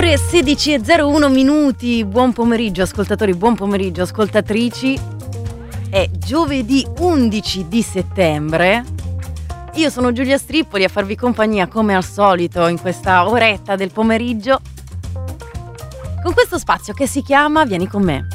ore 16:01 minuti. Buon pomeriggio ascoltatori, buon pomeriggio ascoltatrici. È giovedì 11 di settembre. Io sono Giulia Strippoli a farvi compagnia come al solito in questa oretta del pomeriggio con questo spazio che si chiama Vieni con me.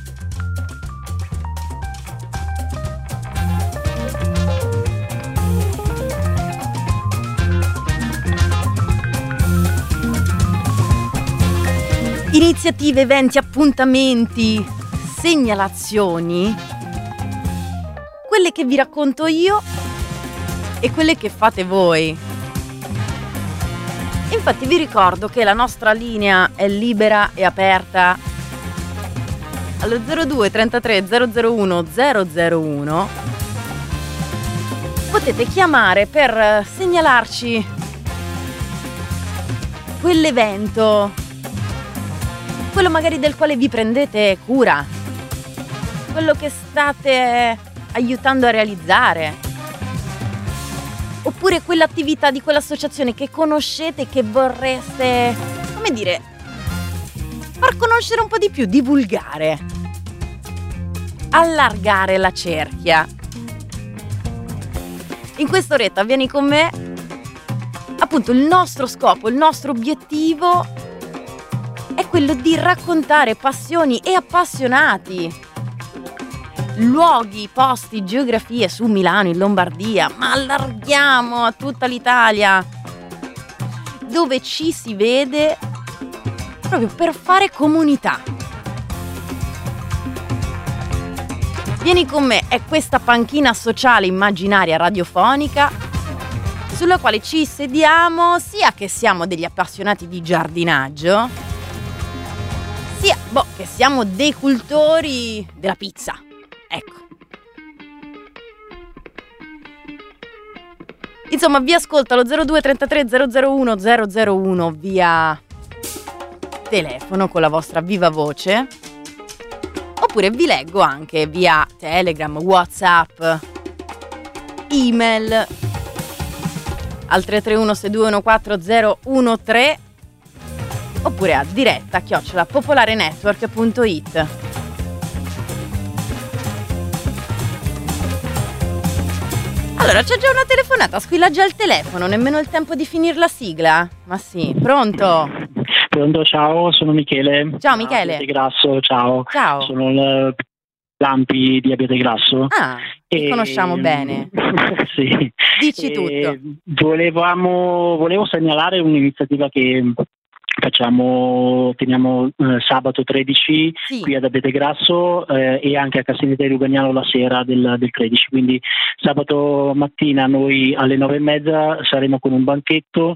Iniziative, eventi, appuntamenti, segnalazioni, quelle che vi racconto io e quelle che fate voi. Infatti vi ricordo che la nostra linea è libera e aperta allo 02 33 001 001. Potete chiamare per segnalarci quell'evento, quello magari del quale vi prendete cura, quello che state aiutando a realizzare, oppure quell'attività di quell'associazione che conoscete, che vorreste, come dire, far conoscere un po' di più, divulgare, allargare la cerchia. In quest'oretta Vieni con me, appunto il nostro scopo, il nostro obiettivo è quello di raccontare passioni e appassionati, luoghi, posti, geografie su Milano, in Lombardia, ma allarghiamo a tutta l'Italia, dove ci si vede proprio per fare comunità. Vieni con me è questa panchina sociale immaginaria radiofonica sulla quale ci sediamo sia che siamo degli appassionati di giardinaggio, sia che siamo dei cultori della pizza. Ecco. Insomma, vi ascolto allo 02 33 001 001 via telefono con la vostra viva voce, oppure vi leggo anche via Telegram, WhatsApp, email al 331 6214 013, oppure a diretta @popolarenetwork.it. Allora, c'è già una telefonata, squilla già il telefono, nemmeno il tempo di finire la sigla. Ma sì, pronto? Pronto, ciao, sono Michele. Ciao Michele. Abete Grasso, ciao. Ciao. Sono il Lampi di Abete Grasso. Ah, ti conosciamo bene. Sì. Dici tutto. Volevo segnalare un'iniziativa che teniamo sabato 13 Sì. qui ad Abete Grasso e anche a Cassinetta di Lugagnano la sera del 13, quindi sabato mattina noi alle 9:30 saremo con un banchetto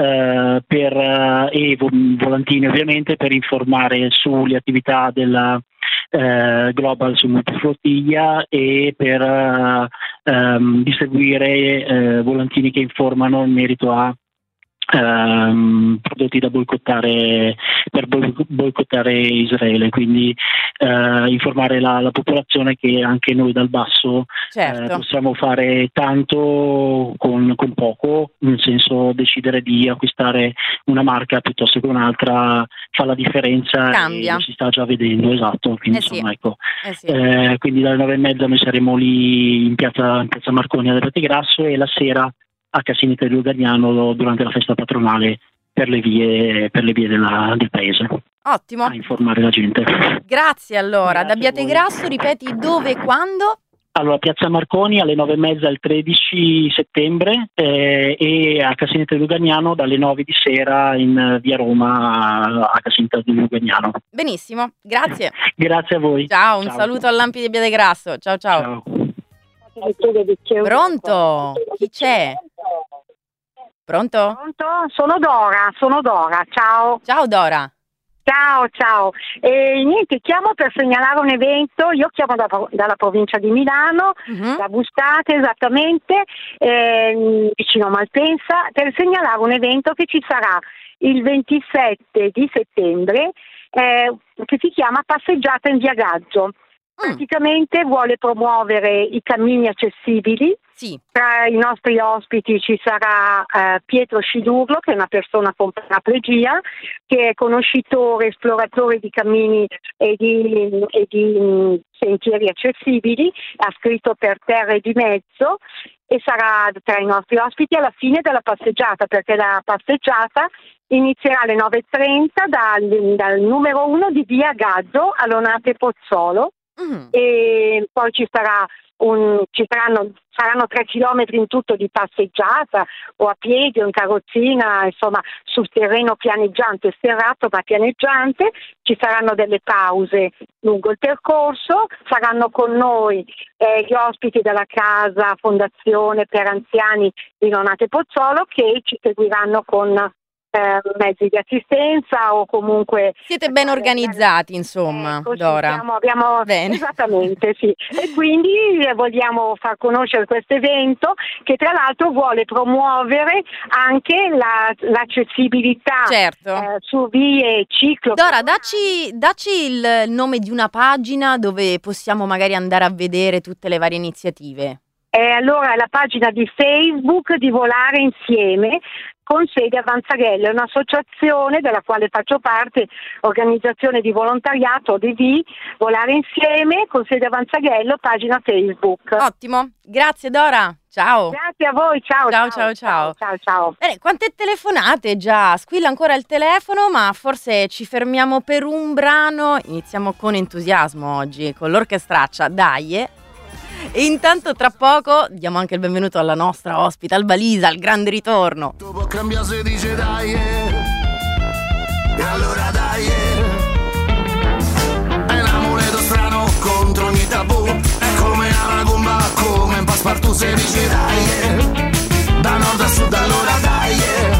e volantini ovviamente per informare sulle attività della Global su Multiflottiglia e per distribuire volantini che informano in merito a prodotti da boicottare per boicottare Israele, quindi informare la popolazione che anche noi dal basso possiamo fare tanto con poco, nel senso decidere di acquistare una marca piuttosto che un'altra fa la differenza. Cambia. E si sta già vedendo, esatto, quindi insomma, sì. ecco. Sì. Quindi dalle 9:30 noi saremo lì in piazza Marconi ad Abete Grasso e la sera a Cassinetta di Lugagnano durante la festa patronale per le vie del paese. Ottimo. A informare la gente. Grazie allora. Da Abete voi. Grasso, ripeti dove e quando? Allora, piazza Marconi alle 9:30 il 13 settembre e a Cassinetta di Lugagnano dalle 9 di sera in via Roma a Cassinetta di Lugagnano. Benissimo, grazie. Grazie a voi. Ciao, un saluto al Lampi di Abete Grasso. Ciao. Ciao. Pronto? Chi c'è? Pronto? Sono Dora, ciao. Ciao Dora. Ciao. Niente, chiamo per segnalare un evento, io chiamo dalla provincia di Milano, da Bustate esattamente, vicino a Malpensa, per segnalare un evento che ci sarà il 27 di settembre, che si chiama Passeggiata in via Gaggio. Praticamente vuole promuovere i cammini accessibili. Sì. Tra i nostri ospiti ci sarà Pietro Scilurlo, che è una persona con paraplegia, che è conoscitore, esploratore di cammini e di sentieri accessibili, ha scritto Per terra e di mezzo, e sarà tra i nostri ospiti alla fine della passeggiata, perché la passeggiata inizierà alle 9:30 dal numero 1 di via Gazzo a Lonate Pozzolo. E poi saranno 3 chilometri in tutto di passeggiata, o a piedi o in carrozzina, insomma sul terreno pianeggiante, sterrato ma pianeggiante. Ci saranno delle pause lungo il percorso, saranno con noi gli ospiti della casa Fondazione per Anziani di Lonate Pozzolo, che ci seguiranno con mezzi di assistenza, o comunque siete ben organizzati, insomma, Dora. Abbiamo bene. Esattamente, sì. E quindi vogliamo far conoscere questo evento, che tra l'altro vuole promuovere anche l'accessibilità, certo, su vie ciclo. Dora, dacci il nome di una pagina dove possiamo magari andare a vedere tutte le varie iniziative. Allora, la pagina di Facebook di Volare Insieme, con sede a Vanzaghello, è un'associazione della quale faccio parte, organizzazione di volontariato ODV, Volare Insieme, con sede a Vanzaghello, pagina Facebook. Ottimo, grazie Dora, ciao. Grazie a voi, ciao. Ciao. Bene, quante telefonate già, squilla ancora il telefono, ma forse ci fermiamo per un brano, iniziamo con entusiasmo oggi, con l'orchestraccia, dai. E intanto tra poco diamo anche il benvenuto alla nostra ospite, Albalisa, al grande ritorno. Dopo cambia se dice dai, e allora dai, è un amuleto strano contro ogni tabù, è come una gomba, come un passepartout se dice dai, da nord a sud allora dai,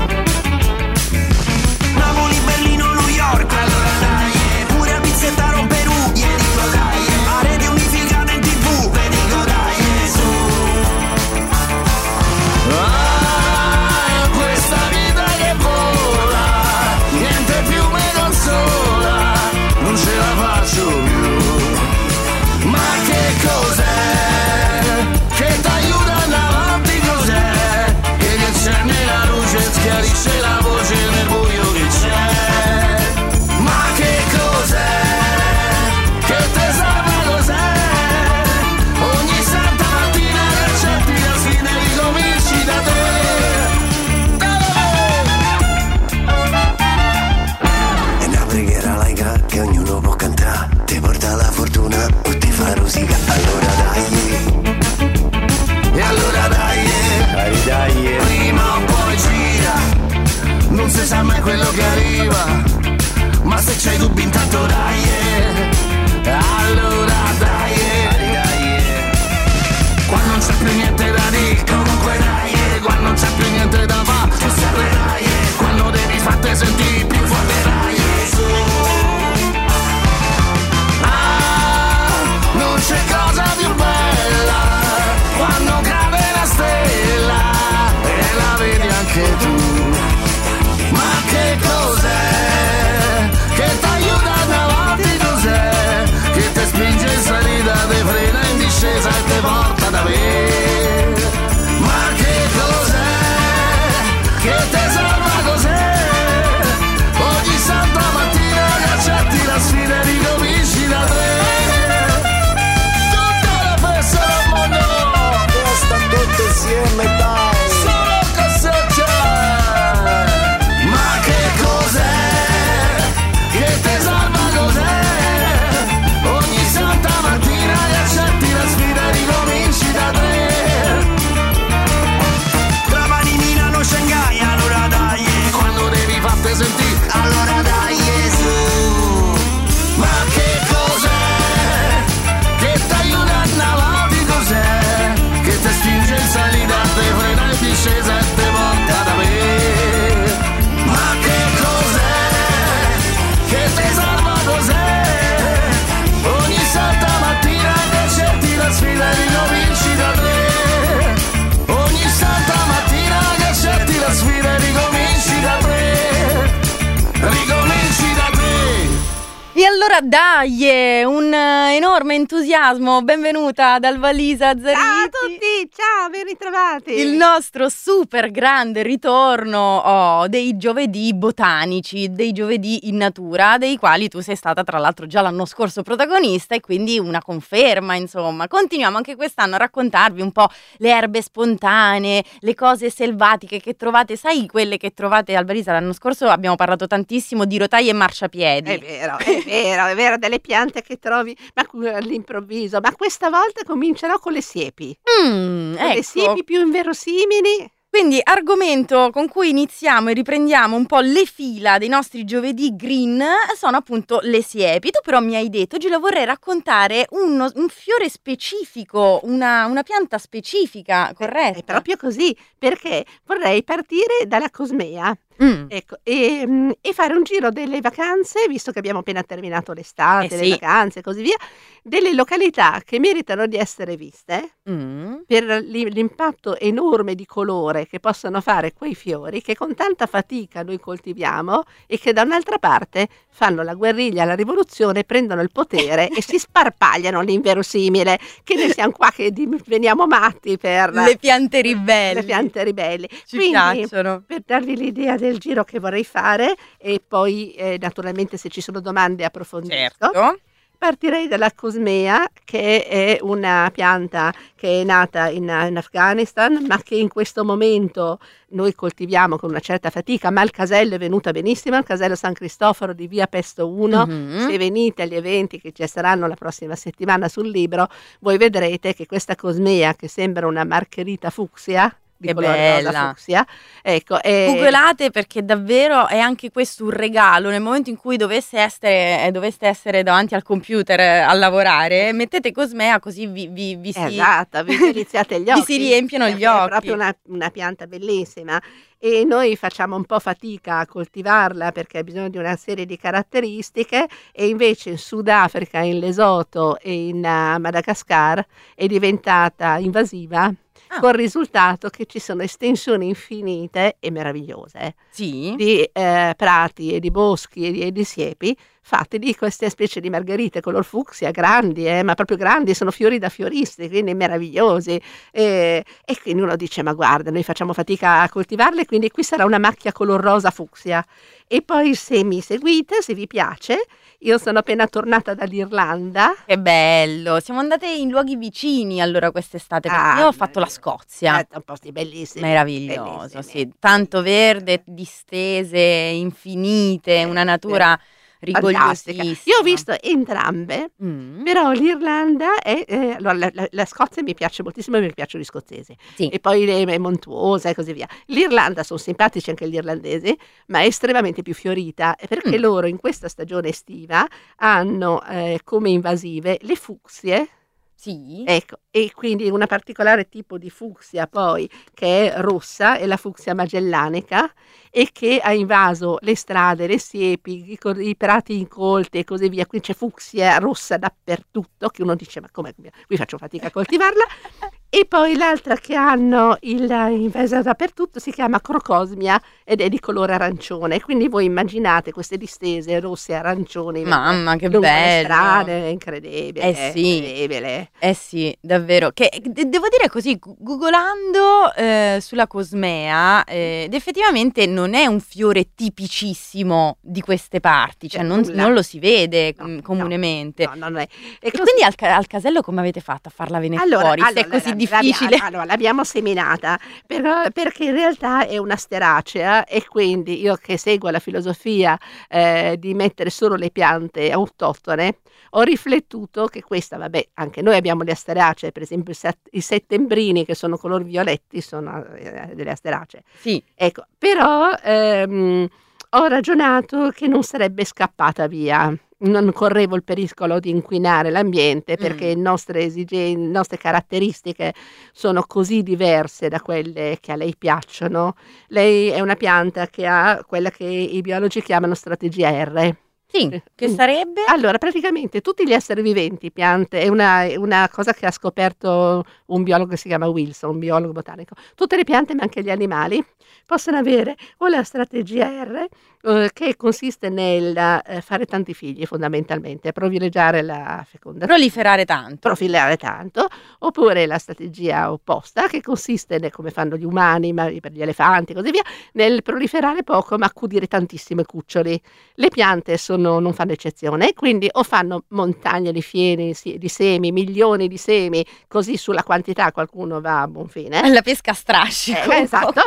Napoli, Berlino, New York, allora dai, pure a Pizzetta Roma, Perù, ieri dico dai, a rete unificata in TV, ve dico dai, su. Questa vita che vola, niente più mi consola, non ce la faccio più. Ma che cos'è che t'aiuta ad avanti, cos'è che ti accende la luce e schiarisce la voce nel buio che c'è? Ma che cos'è che te salva, cos'è? Ogni santa mattina che accetti la sfida e ricominci da te. È una preghiera laica che ognuno può cantare, ti porta la fortuna o ti fa rosica. Allora dai, e allora dai, prima o poi gira, non si sa mai quello che arriva, ma se c'hai dubbi intanto dai, allora dai, quando non c'è più niente da dire, comunque dai, quando non c'è più niente da fare, tu sempre dai, quando devi farti sentire più forte dai, su. Non c'è cosa più bella quando cade la stella e la vedi anche tu. Ma che cos'è che t'aiuta davanti, cos'è che ti spinge in salita, te frena in discesa e te porta da me? Ma che cos'è che Dai, un enorme entusiasmo, benvenuta ad Alvalisa Zariti. Ciao a tutti, ciao, ben ritrovati. Il nostro super grande ritorno dei giovedì botanici, dei giovedì in natura, dei quali tu sei stata tra l'altro già l'anno scorso protagonista e quindi una conferma, insomma. Continuiamo anche quest'anno a raccontarvi un po' le erbe spontanee, le cose selvatiche che trovate, sai quelle che trovate a Alvalisa. L'anno scorso abbiamo parlato tantissimo di rotaie e marciapiedi. È vero, delle piante che trovi all'improvviso, ma questa volta comincerò con le siepi. Ecco. Le siepi più inverosimili. Quindi argomento con cui iniziamo e riprendiamo un po' le fila dei nostri giovedì green sono appunto le siepi. Tu però mi hai detto, oggi la vorrei raccontare un fiore specifico, una pianta specifica, corretto? È proprio così, perché vorrei partire dalla cosmea. Ecco, e fare un giro delle vacanze, visto che abbiamo appena terminato l'estate, le vacanze e così via, delle località che meritano di essere viste per l'impatto enorme di colore che possono fare quei fiori che con tanta fatica noi coltiviamo e che da un'altra parte fanno la guerriglia, la rivoluzione, prendono il potere e si sparpagliano l'inverosimile, che noi siamo qua che veniamo matti per le piante ribelli. Le piante ribelli. Ci piacciono. Per darvi l'idea del giro che vorrei fare e poi naturalmente se ci sono domande approfondisco. Certo. Partirei dalla cosmea, che è una pianta che è nata in Afghanistan, ma che in questo momento noi coltiviamo con una certa fatica, ma il casello è venuta benissimo, il casello San Cristoforo di via Pesto 1. Se venite agli eventi che ci saranno la prossima settimana sul libro, voi vedrete che questa cosmea, che sembra una margherita fucsia, di colore rosa fucsia, ecco, googlate, perché davvero è anche questo un regalo. Nel momento in cui doveste essere davanti al computer a lavorare, mettete cosmea, così vi iniziate gli occhi, vi si riempiono gli occhi. È proprio una pianta bellissima e noi facciamo un po' fatica a coltivarla perché ha bisogno di una serie di caratteristiche, e invece in Sudafrica, in Lesotho e in Madagascar è diventata invasiva. Con il risultato che ci sono estensioni infinite e meravigliose di prati e di boschi e di siepi fatti di queste specie di margherite color fucsia, grandi, ma proprio grandi, sono fiori da fioristi, quindi meravigliosi, e quindi uno dice: ma guarda, noi facciamo fatica a coltivarle, quindi qui sarà una macchia color rosa fucsia. E poi, se mi seguite, se vi piace, io sono appena tornata dall'Irlanda. Che bello, siamo andate in luoghi vicini allora quest'estate, perché io ho fatto la Scozia. Sono posti bellissimi. Meraviglioso, bellissimi. sì, tanto verde, distese infinite, una natura fantastica. Io ho visto entrambe, però l'Irlanda è la Scozia mi piace moltissimo, mi piacciono gli scozzesi, e poi è montuosa e così via. L'Irlanda sono simpatici anche gli irlandesi, ma è estremamente più fiorita, perché loro in questa stagione estiva hanno come invasive le fucsie. Ecco, e quindi una particolare tipo di fucsia poi che è rossa, è la fucsia magellanica, e che ha invaso le strade, le siepi, i prati incolti e così via. Qui c'è fucsia rossa dappertutto, che uno dice: ma come, qui faccio fatica a coltivarla. E poi l'altra che hanno invasa dappertutto si chiama crocosmia ed è di colore arancione, quindi voi immaginate queste distese rosse e arancioni. Mamma, che lungo bello! le strade, è incredibile. Incredibile. Sì, davvero, che devo dire così, googolando sulla cosmea, ed effettivamente non è un fiore tipicissimo di queste parti, cioè non lo si vede comunemente. No, non è. E quindi al casello come avete fatto a farla venire fuori? Se è così difficile? L'abbiamo seminata, però, perché in realtà è una steracea, e quindi io, che seguo la filosofia di mettere solo le piante autoctone, ho riflettuto che questa, vabbè, anche noi abbiamo le asteracee, per esempio i settembrini che sono color violetti sono delle asteracee. Ecco, però ho ragionato che non sarebbe scappata via. Non correvo il pericolo di inquinare l'ambiente, perché le nostre caratteristiche sono così diverse da quelle che a lei piacciono. Lei è una pianta che ha quella che i biologi chiamano strategia R. Sì, che sarebbe? Allora, praticamente tutti gli esseri viventi, piante, è una cosa che ha scoperto un biologo che si chiama Wilson, un biologo botanico. Tutte le piante, ma anche gli animali, possono avere o la strategia R, che consiste nel fare tanti figli fondamentalmente, privilegiare la fecondazione. Proliferare tanto, oppure la strategia opposta, che consiste, come fanno gli umani, ma per gli elefanti e così via, nel proliferare poco ma accudire tantissimi cuccioli. Le piante non fanno eccezione, quindi o fanno montagne di fieni, di semi, milioni di semi, così sulla quantità qualcuno va a buon fine. La pesca a strascico. Esatto,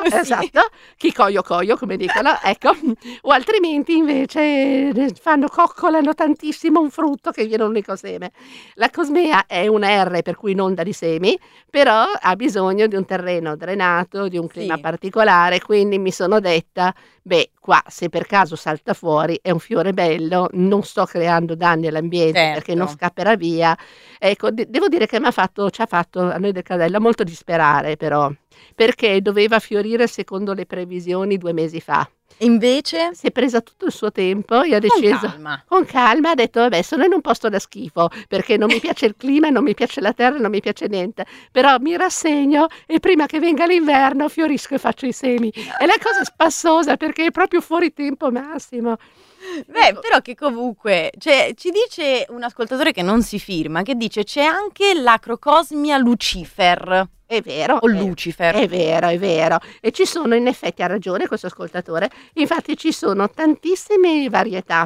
chi coio, come dicono, ecco. O altrimenti invece coccolano tantissimo un frutto che viene un unico seme. La cosmea è una R, per cui non dà di semi, però ha bisogno di un terreno drenato, di un clima particolare, quindi mi sono detta, qua se per caso salta fuori è un fiore bello, non sto creando danni all'ambiente perché non scapperà via. Ecco, devo dire che ci ha fatto a noi del Casello molto disperare, però, perché doveva fiorire secondo le previsioni 2 mesi fa. Invece si è presa tutto il suo tempo e ha deciso con calma, ha detto vabbè, sono in un posto da schifo perché non mi piace il clima, non mi piace la terra, non mi piace niente, però mi rassegno e prima che venga l'inverno fiorisco e faccio i semi. E la cosa è spassosa perché è proprio fuori tempo massimo. Però che comunque ci dice un ascoltatore che non si firma, che dice c'è anche l'Acrocosmia Lucifer. È vero. O Lucifer. È vero. E ci sono, in effetti ha ragione questo ascoltatore, infatti ci sono tantissime varietà.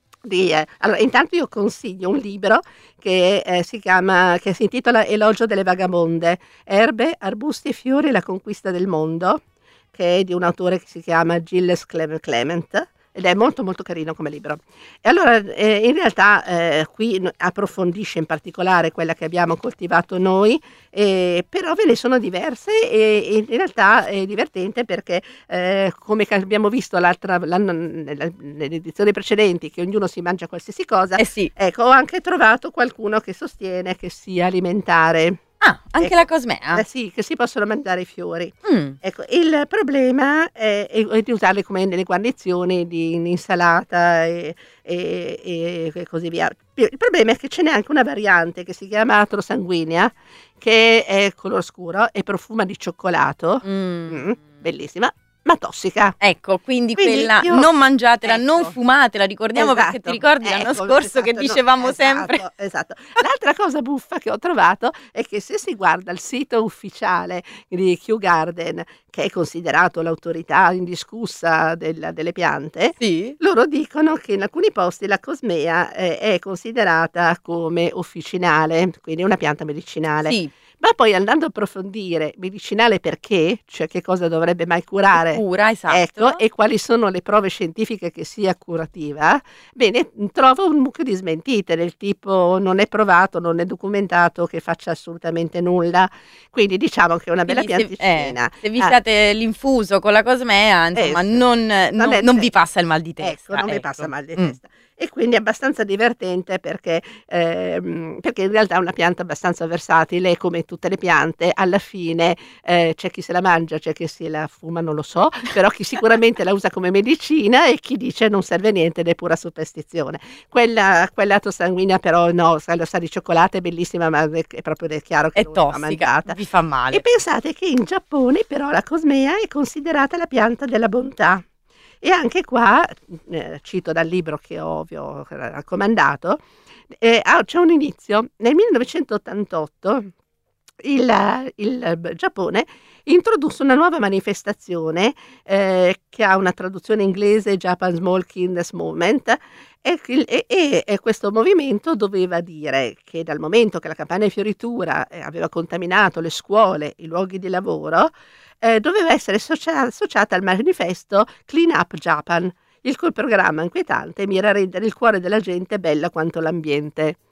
Allora, intanto io consiglio un libro che si intitola Elogio delle vagabonde, erbe, arbusti e fiori, la conquista del mondo, che è di un autore che si chiama Gilles Clement. Ed è molto molto carino come libro. E allora in realtà qui approfondisce in particolare quella che abbiamo coltivato noi, però ve ne sono diverse e in realtà è divertente perché come abbiamo visto nelle edizioni precedenti che ognuno si mangia qualsiasi cosa, ecco, ho anche trovato qualcuno che sostiene che sia alimentare. Anche la cosmea? Sì, che si possono mangiare i fiori. Ecco, il problema è di usarli come nelle guarnizioni in insalata e così via. Il problema è che ce n'è anche una variante che si chiama Atrosanguinea, che è color scuro e profuma di cioccolato, bellissima, ma tossica. Ecco, quindi quella non mangiatela, non fumatela, ricordiamo perché ti ricordi l'anno scorso che dicevamo sempre. Esatto. L'altra cosa buffa che ho trovato è che se si guarda il sito ufficiale di Kew Garden, che è considerato l'autorità indiscussa delle piante, loro dicono che in alcuni posti la cosmea è considerata come officinale, quindi è una pianta medicinale. Ma poi andando a approfondire medicinale perché, cioè che cosa dovrebbe mai curare, ecco, e quali sono le prove scientifiche che sia curativa, bene, trovo un mucchio di smentite del tipo non è provato, non è documentato che faccia assolutamente nulla, quindi diciamo che è una bella pianticina. Se vi fate l'infuso con la cosmea, insomma, non vi passa il mal di testa. Ecco, non vi passa il mal di testa. E quindi è abbastanza divertente perché in realtà è una pianta abbastanza versatile, come tutte le piante, alla fine c'è chi se la mangia, c'è chi se la fuma, non lo so, però chi sicuramente la usa come medicina e chi dice non serve a niente ed è pura superstizione. Quella Atrosanguinea però no, sa di cioccolato, è bellissima, ma è proprio chiaro che è tossica, mangiata. Vi fa male. E pensate che in Giappone però la cosmea è considerata la pianta della bontà. E anche qua, cito dal libro che vi ho raccomandato, c'è un inizio. Nel 1988 il Giappone introdusse una nuova manifestazione che ha una traduzione inglese, Japan Small Kindness Movement, e questo movimento doveva dire che dal momento che la campagna di fioritura aveva contaminato le scuole, i luoghi di lavoro, doveva essere associata al manifesto Clean Up Japan, il cui programma inquietante mira a rendere il cuore della gente bella quanto l'ambiente.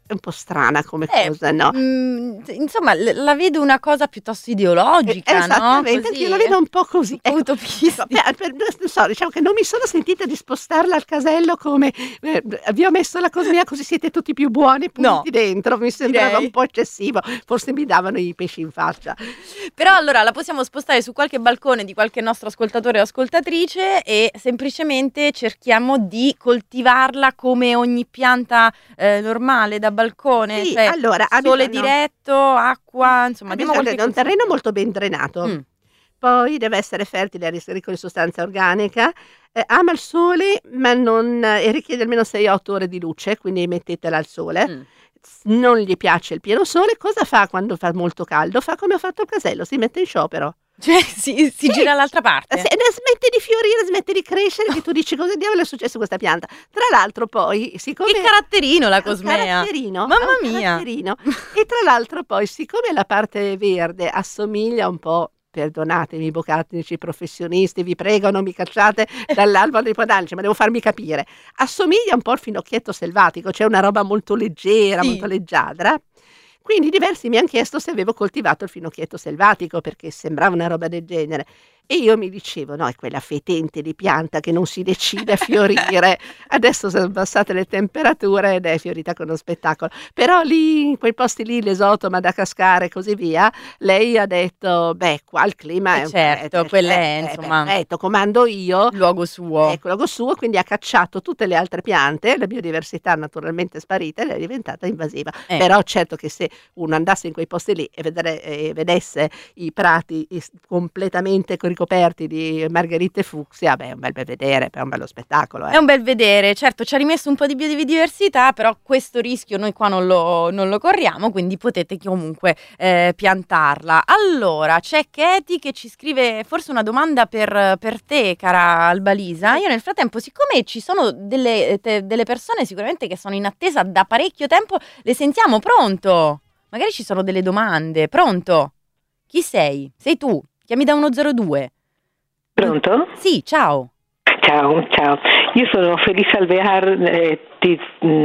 è un po' strana come cosa, no? Insomma, la vedo una cosa piuttosto ideologica, esattamente, no? Così, io la vedo un po' così. Un po' utopistica. Non so, diciamo che non mi sono sentita di spostarla al casello come vi ho messo la cosa mia così siete tutti più buoni punti dentro, mi sembrava un po' eccessivo, forse mi davano i pesci in faccia. Però allora la possiamo spostare su qualche balcone di qualche nostro ascoltatore o ascoltatrice e semplicemente cerchiamo di coltivarla come ogni pianta normale da balcone, sì, cioè allora, sole diretto, acqua, insomma abbiamo un terreno molto ben drenato. Poi deve essere fertile, ricco di sostanza organica, ama il sole ma non richiede almeno 6-8 ore di luce, quindi mettetela al sole. Non gli piace il pieno sole, cosa fa quando fa molto caldo? Fa come ho fatto il casello, si mette in sciopero. Cioè si gira all'altra parte. Smette di fiorire, smette di crescere, che tu dici cosa diavolo è successo a questa pianta. Tra l'altro poi, siccome... Che caratterino la cosmea. Mamma mia. E tra l'altro poi, siccome la parte verde assomiglia un po', perdonatemi i botanici professionisti, vi prego non mi cacciate dall'albero dei podalici, ma devo farmi capire, assomiglia un po' al finocchietto selvatico, c'è una roba molto leggera, molto leggiadra. Quindi diversi mi hanno chiesto se avevo coltivato il finocchietto selvatico, perché sembrava una roba del genere. E io mi dicevo, no, è quella fetente di pianta che non si decide a fiorire. Adesso sono abbassate le temperature ed è fiorita con uno spettacolo. Però lì, in quei posti lì, l'Esoto, Madagascar e così via, lei ha detto, qua il clima è certo, quella è, insomma, perfetto, comando io. Luogo suo. Ecco, luogo suo, quindi ha cacciato tutte le altre piante, la biodiversità naturalmente è sparita ed è diventata invasiva. Però certo che se uno andasse in quei posti lì e vedesse i prati completamente ricoperti di margherite fucsia, è un bel vedere, è un bello spettacolo. È un bel vedere, certo ci ha rimesso un po' di biodiversità, però questo rischio noi qua non lo corriamo, quindi potete comunque piantarla. Allora, c'è Katie che ci scrive forse una domanda per te, cara Albalisa. Io nel frattempo, siccome ci sono delle persone sicuramente che sono in attesa da parecchio tempo, le sentiamo. Pronto? Magari ci sono delle domande. Pronto? Chi sei? Sei tu? Chiami da 102. Pronto? Sì, ciao. Ciao. Io sono Felisa Alvear, ti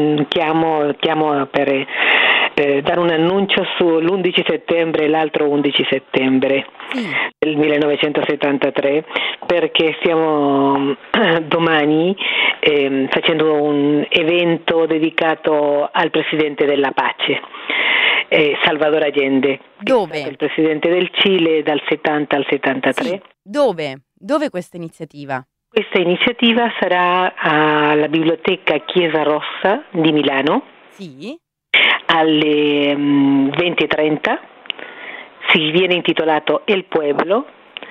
chiamo per dare un annuncio sull'11 settembre e l'altro 11 settembre del 1973, perché stiamo domani facendo un evento dedicato al Presidente della Pace. Salvador Allende. Dove? Il presidente del Cile dal 70 al 73. Sì. Dove questa iniziativa? Questa iniziativa sarà alla Biblioteca Chiesa Rossa di Milano. Sì. Alle 20:30. Si viene intitolato El Pueblo.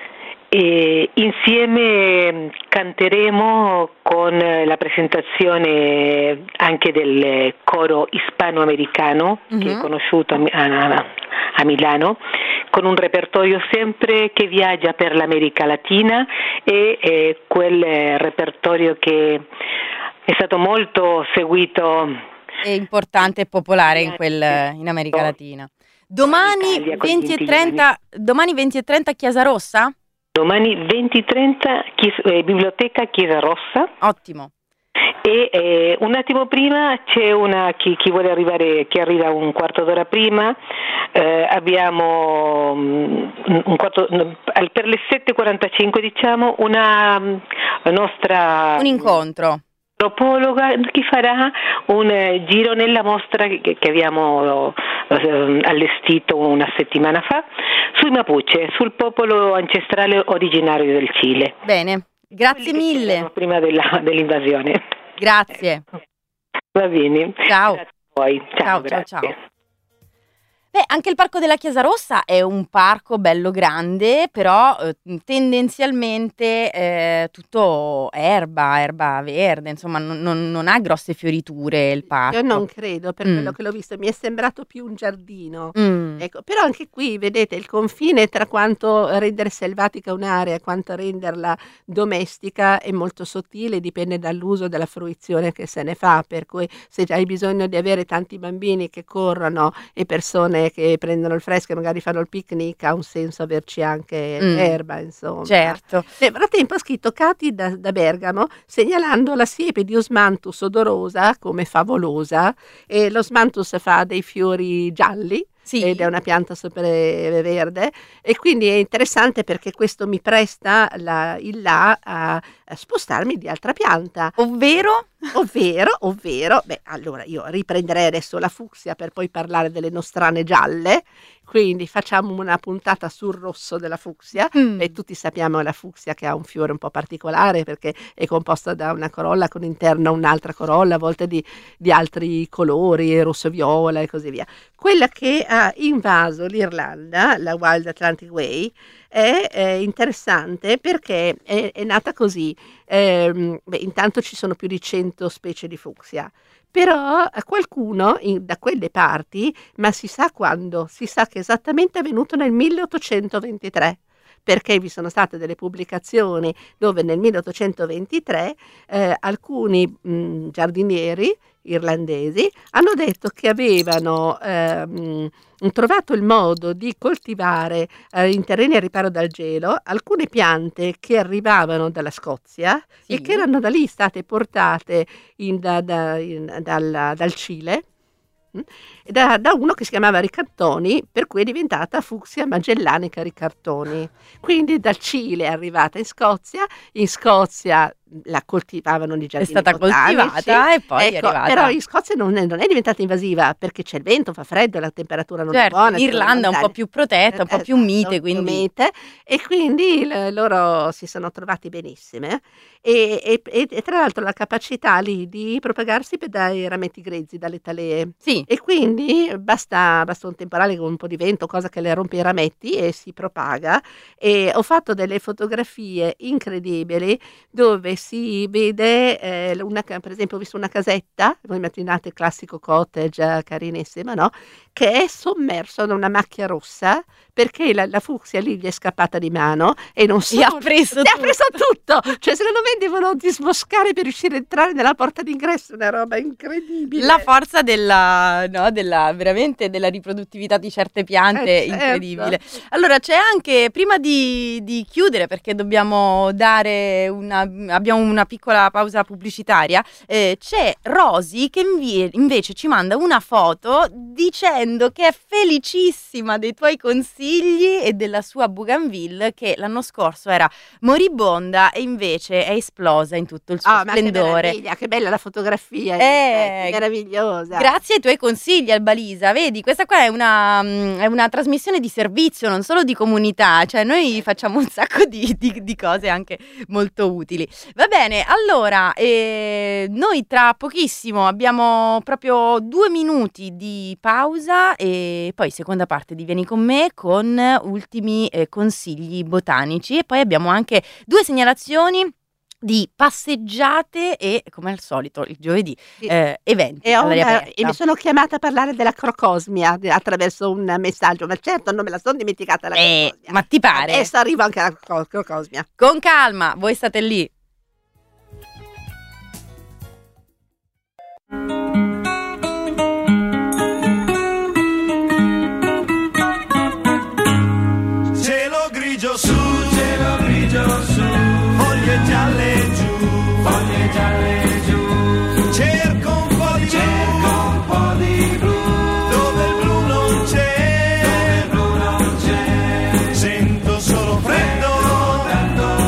E insieme canteremo con la presentazione anche del coro ispanoamericano che è conosciuto a Milano, con un repertorio sempre che viaggia per l'America Latina e quel repertorio che è stato molto seguito. È importante e popolare in America Latina. Domani 20:30 Chiesa Rossa? Domani 20:30 Biblioteca Chiesa Rossa. Ottimo. E un attimo prima c'è chi vuole arrivare, che arriva un quarto d'ora prima. Abbiamo per le 7:45 diciamo una nostra un incontro. Antropologa che farà un giro nella mostra che abbiamo allestito una settimana fa sui Mapuche, sul popolo ancestrale originario del Cile. Bene, grazie mille. Prima dell'invasione. Grazie. Va bene. Ciao. Grazie a voi. Ciao. Anche il Parco della Chiesa Rossa è un parco bello grande, però tendenzialmente tutto erba verde, insomma non ha grosse fioriture il parco. Io non credo, per quello che l'ho visto, mi è sembrato più un giardino. Ecco, però anche qui, vedete, il confine tra quanto rendere selvatica un'area e quanto renderla domestica è molto sottile, dipende dall'uso, dalla fruizione che se ne fa, per cui se hai bisogno di avere tanti bambini che corrono e persone persone che prendono il fresco e magari fanno il picnic, ha un senso averci anche l'erba, insomma. Certo. Nel frattempo ha scritto Cati da Bergamo, segnalando la siepe di Osmanthus odorosa come favolosa, e l'Osmanthus fa dei fiori gialli. Sì. Ed è una pianta super verde, e quindi è interessante perché questo mi presta il là a spostarmi di altra pianta. Ovvero, allora io riprenderei adesso la fucsia per poi parlare delle nostrane gialle, quindi facciamo una puntata sul rosso della fucsia. E tutti sappiamo la fucsia che ha un fiore un po' particolare perché è composta da una corolla con interna un'altra corolla, a volte di altri colori, rosso viola e così via. Quella che ha invaso l'Irlanda, la Wild Atlantic Way, è interessante perché è nata così. Intanto ci sono più di 100 specie di fucsia, però qualcuno da quelle parti, ma si sa quando, si sa che esattamente è avvenuto nel 1823, perché vi sono state delle pubblicazioni dove nel 1823 alcuni giardinieri irlandesi hanno detto che avevano trovato il modo di coltivare in terreni a riparo dal gelo alcune piante che arrivavano dalla Scozia, sì, e che erano da lì state portate dal Cile da uno che si chiamava Ricartoni, per cui è diventata Fucsia magellanica Ricartoni. Quindi dal Cile è arrivata in Scozia la coltivavano nei giardini botanici. È stata coltivata e poi è arrivata. Però in Scozia non è diventata invasiva perché c'è il vento, fa freddo e la temperatura non è buona. L'Irlanda è un po' più protetta, un po' più mite, quindi. E quindi loro si sono trovati benissime e tra l'altro la capacità lì di propagarsi dai rametti grezzi, dalle talee. Sì. E quindi basta un temporale con un po' di vento, cosa che le rompe i rametti e si propaga. E ho fatto delle fotografie incredibili dove si vede per esempio ho visto una casetta, voi immaginate il classico cottage carinissima, no? Che è sommerso da una macchia rossa perché la fucsia lì gli è scappata di mano e non si ha preso tutto. Cioè secondo me devono disboscare per riuscire a entrare nella porta d'ingresso, una roba incredibile. La forza veramente della riproduttività di certe piante, incredibile. Allora c'è anche, prima di chiudere, perché dobbiamo abbiamo una piccola pausa pubblicitaria, c'è Rosy che invece ci manda una foto dicendo che è felicissima dei tuoi consigli e della sua bougainville che l'anno scorso era moribonda e invece è esplosa in tutto il suo splendore. Che bella la fotografia, è meravigliosa. Grazie ai tuoi consigli, Albalisa. Vedi, questa qua è una trasmissione di servizio, non solo di comunità, cioè noi facciamo un sacco di cose anche molto utili. Va bene, allora noi tra pochissimo abbiamo proprio 2 minuti di pausa e poi seconda parte di Vieni con me con ultimi consigli botanici, e poi abbiamo anche 2 segnalazioni di passeggiate e, come al solito, il giovedì eventi all'aria aperta. E mi sono chiamata a parlare della crocosmia attraverso un messaggio, ma certo non me la sono dimenticata la crocosmia. Ma ti pare? Adesso arriva anche la crocosmia. Con calma, voi state lì. Cielo grigio su, foglie gialle giù, cerco un po' di blu, dove il blu non c'è, sento solo freddo,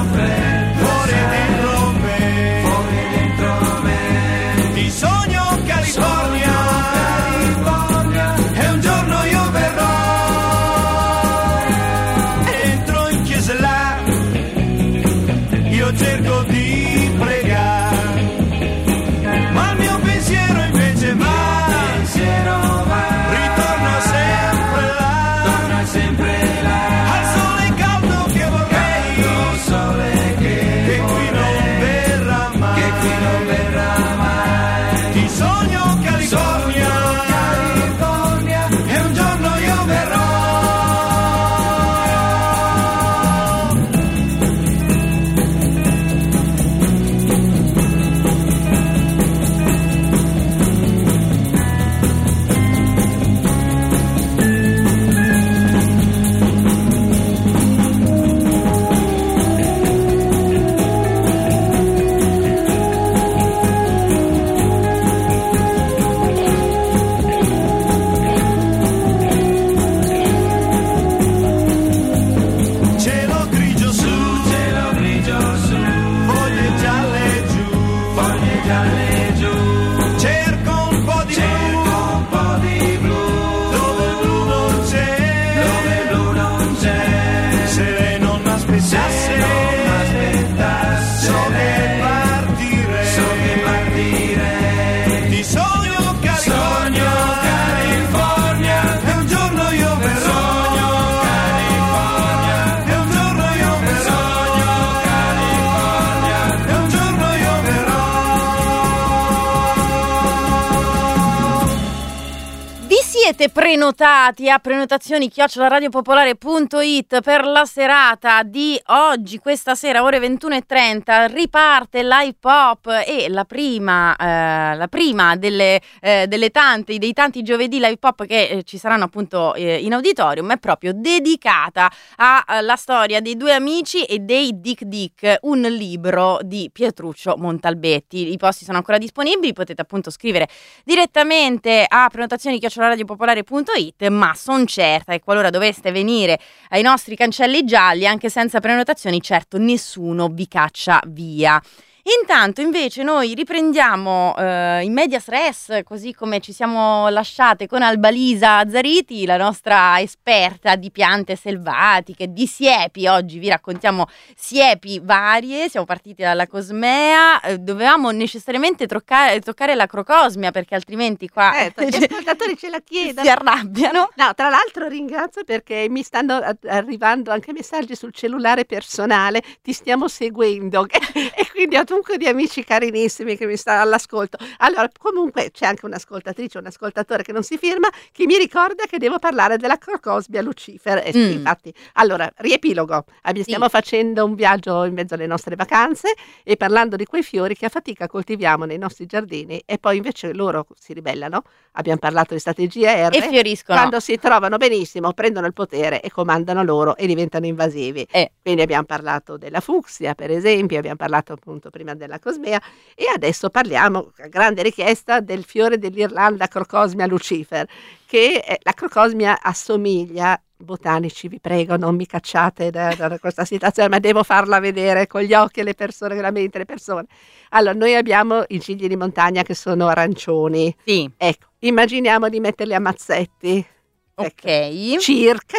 fuori dentro me, ti sogno che Siete prenotati a prenotazioni@radiopopolare.it per la serata di oggi. Questa sera ore 21:30 riparte Live Pop e la prima dei tanti giovedì Live Pop che ci saranno appunto in auditorium è proprio dedicata alla storia dei due amici e dei Dick Dick, un libro di Pietruccio Montalbetti. I posti sono ancora disponibili, potete appunto scrivere direttamente a prenotazioni@radiopopolare.it, ma son certa che qualora doveste venire ai nostri cancelli gialli anche senza prenotazioni, certo nessuno vi caccia via. Intanto invece noi riprendiamo in medias res, così come ci siamo lasciate con Albalisa Zariti, la nostra esperta di piante selvatiche, di siepi. Oggi vi raccontiamo siepi varie, siamo partiti dalla cosmea, dovevamo necessariamente toccare la crocosmia perché altrimenti qua gli ascoltatori ce la chiedono, si arrabbiano. No, tra l'altro ringrazio perché mi stanno arrivando anche messaggi sul cellulare personale, ti stiamo seguendo e quindi ho dunque di amici carinissimi che mi stanno all'ascolto. Allora, comunque c'è anche un'ascoltatrice, un ascoltatore che non si firma, che mi ricorda che devo parlare della crocosmia lucifera. Sì, infatti. Allora, riepilogo. Stiamo facendo un viaggio in mezzo alle nostre vacanze e parlando di quei fiori che a fatica coltiviamo nei nostri giardini e poi invece loro si ribellano. Abbiamo parlato di strategia R. E fioriscono. Quando si trovano benissimo, prendono il potere e comandano loro e diventano invasivi. Quindi abbiamo parlato della fucsia, per esempio, abbiamo parlato appunto prima della cosmea e adesso parliamo, a grande richiesta, del fiore dell'Irlanda Crocosmia lucifer, che la crocosmia assomiglia, botanici vi prego non mi cacciate da questa situazione, ma devo farla vedere con gli occhi alle persone, veramente le persone. Allora, noi abbiamo i cigli di montagna che sono arancioni, sì. Ecco, immaginiamo di metterli a mazzetti. Ok. Ecco, circa,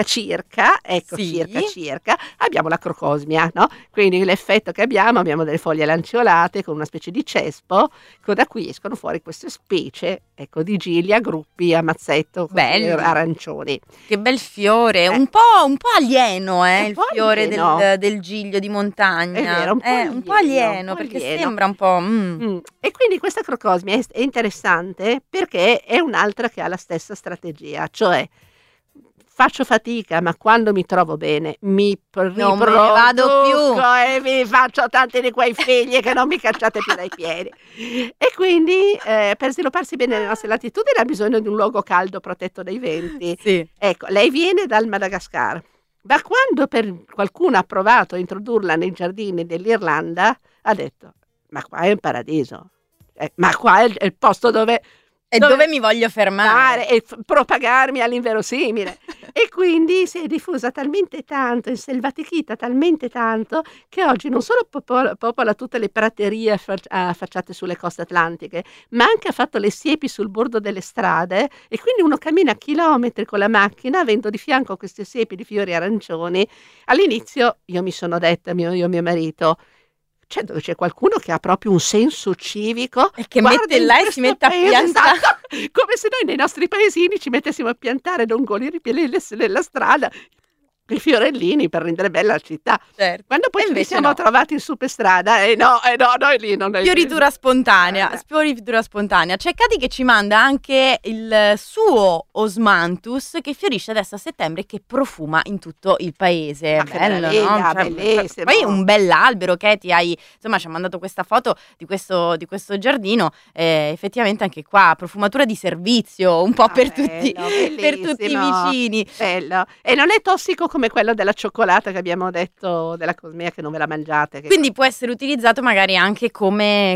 ecco, sì. circa, abbiamo la crocosmia, no? Quindi l'effetto che abbiamo delle foglie lanceolate con una specie di cespo, da cui escono fuori queste specie, ecco, di gigli a gruppi, a mazzetto, arancioni. Che bel fiore, un po' alieno, il fiore del giglio di montagna. È vero, un po' alieno, perché sembra un po'... E quindi questa crocosmia è interessante perché è un'altra che ha la stessa strategia, cioè faccio fatica, ma quando mi trovo bene mi non me ne vado più e vi faccio tanti di quei figli che non mi cacciate più dai piedi. E quindi per svilupparsi bene nelle nostre latitudini ha bisogno di un luogo caldo protetto dai venti. Sì. Ecco, lei viene dal Madagascar. Da quando qualcuno ha provato a introdurla nei giardini dell'Irlanda, ha detto, ma qua è un paradiso, ma qua è il posto dove mi voglio fermare e propagarmi all'inverosimile. E quindi si è diffusa talmente tanto, inselvatichita talmente tanto, che oggi non solo popola tutte le praterie affacciate sulle coste atlantiche, ma anche ha fatto le siepi sul bordo delle strade, e quindi uno cammina chilometri con la macchina avendo di fianco queste siepi di fiori arancioni. All'inizio io mi sono detta, io e mio marito, c'è qualcuno che ha proprio un senso civico e che mette là e si mette a piantare, esatto, come se noi nei nostri paesini ci mettessimo a piantare dongoli nella strada, i fiorellini per rendere bella la città. Certo. Quando poi ci siamo trovati in superstrada, noi lì non è fioritura spontanea. C'è Cadi che ci manda anche il suo Osmanthus che fiorisce adesso a settembre e che profuma in tutto il paese. Bello, no? Bellissimo. Poi un bell'albero che ci ha mandato questa foto di questo giardino, effettivamente anche qua profumatura di servizio un po' per tutti i vicini. Bello. E non è tossico come quello della cioccolata che abbiamo detto della cosmea, che non ve la mangiate. Quindi può essere utilizzato magari anche come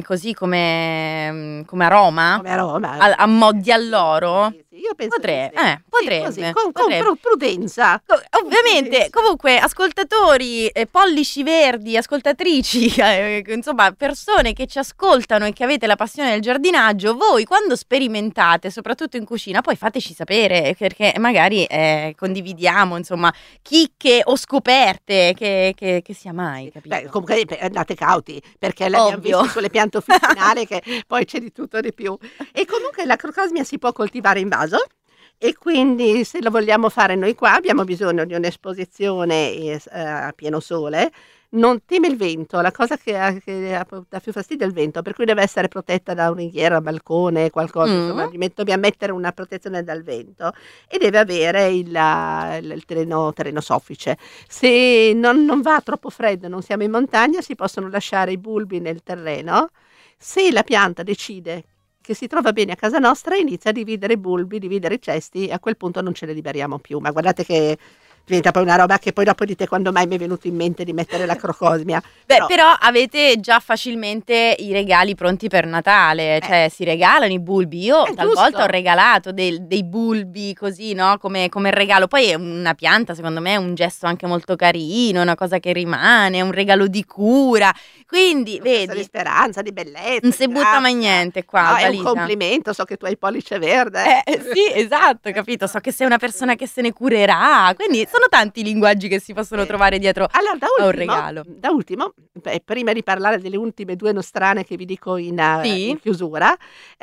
aroma? Come aroma. A mo' di alloro? Sì. Io penso potrebbe. Così, con prudenza. Ovviamente, comunque, ascoltatori, pollici verdi, ascoltatrici, insomma, persone che ci ascoltano e che avete la passione del giardinaggio, voi quando sperimentate, soprattutto in cucina, poi fateci sapere, perché magari condividiamo, insomma, chicche o scoperte che sia mai, capito? Beh, comunque andate cauti, perché l'abbiamo visto sulle piante officinali che poi c'è di tutto di più. E comunque la crocosmia si può coltivare in vaso, e quindi se lo vogliamo fare noi qua abbiamo bisogno di un'esposizione a pieno sole. non teme il vento, la cosa che dà più fastidio è il vento, per cui deve essere protetta da un ringhiera, balcone, qualcosa, insomma, dobbiamo mettere una protezione dal vento e deve avere il terreno soffice. Se non va troppo freddo, non siamo in montagna, si possono lasciare i bulbi nel terreno. Se la pianta decide che si trova bene a casa nostra, inizia a dividere i bulbi, dividere i cesti, e a quel punto non ce ne liberiamo più. Ma guardate che diventa poi una roba che poi dopo dite quando mai mi è venuto in mente di mettere la crocosmia. Però avete già facilmente i regali pronti per Natale, cioè si regalano i bulbi. Io talvolta ho regalato dei bulbi così, no? Come regalo. Poi è una pianta, secondo me è un gesto anche molto carino, una cosa che rimane, è un regalo di cura. Quindi vedi, di speranza, di bellezza. Non si butta mai niente qua. No, è un complimento, so che tu hai il pollice verde. Sì, esatto, capito. So che sei una persona che se ne curerà. Quindi sono tanti i linguaggi che si possono trovare dietro a un regalo. Da ultimo, prima di parlare delle ultime due nostrane che vi dico in chiusura,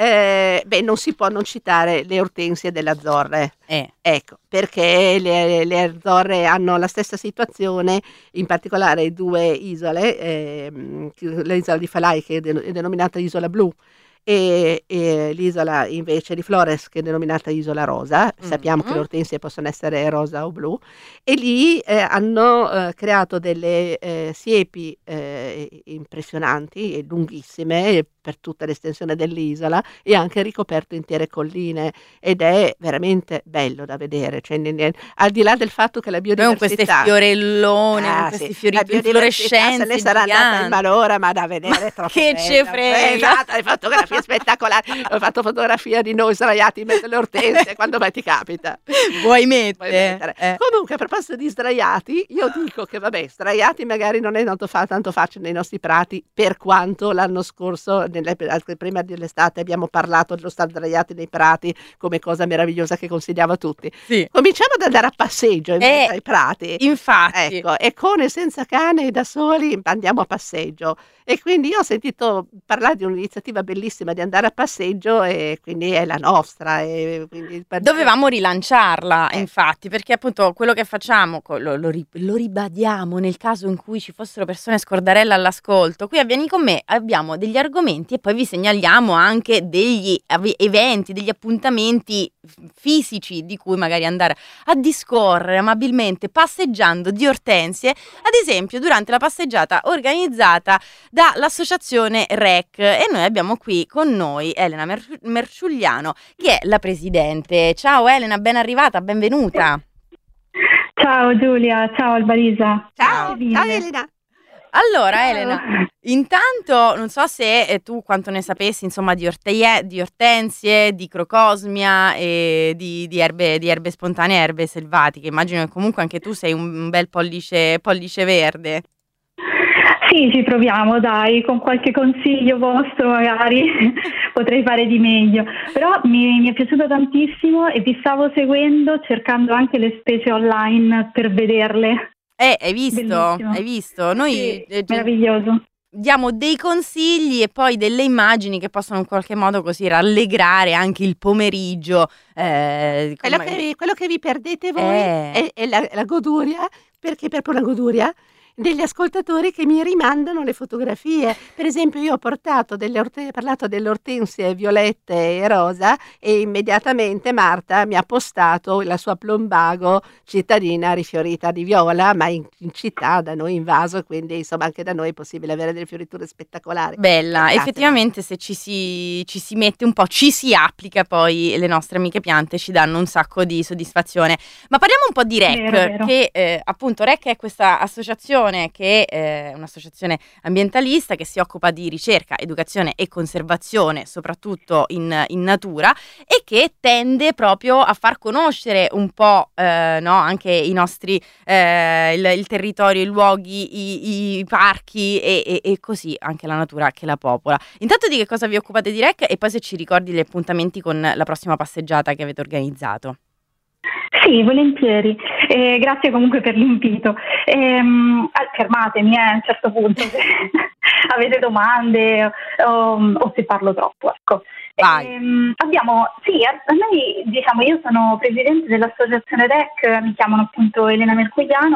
non si può non citare le ortensie delle Azzorre. Ecco, perché le Azzorre hanno la stessa situazione, in particolare due isole, l'isola di Falai che è denominata Isola Blu, e l'isola invece di Flores che è denominata Isola Rosa. Sappiamo che le ortensie possono essere rosa o blu, e lì hanno creato delle siepi impressionanti e lunghissime per tutta l'estensione dell'isola, e anche ricoperto intere colline, ed è veramente bello da vedere, cioè, al di là del fatto che la biodiversità con questi fiorelloni, con questi fiori fluorescenti, se ne sarà andata in malora, ma da vedere è troppo che ce frega. Le fotografie spettacolari, ho fatto fotografia di noi sdraiati in mezzo alle ortensie quando mai ti capita, vuoi mettere. Comunque, a proposito di sdraiati, io dico che sdraiati magari non è tanto facile nei nostri prati, per quanto l'anno scorso prima dell'estate abbiamo parlato dello stare sdraiati nei prati come cosa meravigliosa che consigliavo a tutti. Cominciamo ad andare a passeggio in mezzo ai prati, infatti, ecco, e con e senza cane, da soli andiamo a passeggio. E quindi io ho sentito parlare di un'iniziativa bellissima di andare a passeggio, e quindi è la nostra, e quindi dovevamo rilanciarla, infatti, perché appunto quello che facciamo lo ribadiamo nel caso in cui ci fossero persone scordarelle all'ascolto. Qui a Vieni con me abbiamo degli argomenti e poi vi segnaliamo anche degli eventi, degli appuntamenti fisici di cui magari andare a discorrere amabilmente passeggiando di ortensie, ad esempio durante la passeggiata organizzata dall'associazione REC. E noi abbiamo qui con noi Elena Merciugliano, che è la presidente. Ciao Elena, ben arrivata, benvenuta. Ciao Giulia, ciao Albarisa. Ciao Elena. Allora Elena, intanto non so se tu quanto ne sapessi, insomma, di ortensie, di crocosmia e di erbe spontanee, erbe selvatiche. Immagino che comunque anche tu sei un bel pollice verde. Sì, ci proviamo, dai, con qualche consiglio vostro magari potrei fare di meglio, però mi è piaciuto tantissimo e vi stavo seguendo cercando anche le specie online per vederle. Hai visto? Bellissimo. Hai visto? Noi meraviglioso. Diamo dei consigli e poi delle immagini che possono in qualche modo così rallegrare anche il pomeriggio. Quello che vi perdete voi è la goduria, perché proprio la goduria degli ascoltatori che mi rimandano le fotografie. Per esempio, io ho parlato delle ortensie violette e rosa, e immediatamente Marta mi ha postato la sua plombago cittadina rifiorita di viola, ma in città, da noi in vaso, quindi insomma anche da noi è possibile avere delle fioriture spettacolari. Bella, effettivamente se ci si mette un po', ci si applica, poi le nostre amiche piante ci danno un sacco di soddisfazione. Ma parliamo un po' di REC, vero. Che appunto REC è questa associazione che è un'associazione ambientalista che si occupa di ricerca, educazione e conservazione, soprattutto in natura, e che tende proprio a far conoscere un po' anche i nostri il territorio, i luoghi, i parchi e così anche la natura che la popola. Intanto, di che cosa vi occupate di REC, e poi se ci ricordi gli appuntamenti con la prossima passeggiata che avete organizzato. Sì, volentieri. Grazie comunque per l'invito. Fermatemi a un certo punto se avete domande o se parlo troppo. Ecco. Noi, diciamo, io sono presidente dell'associazione REC, mi chiamano appunto Elena Merciugliano,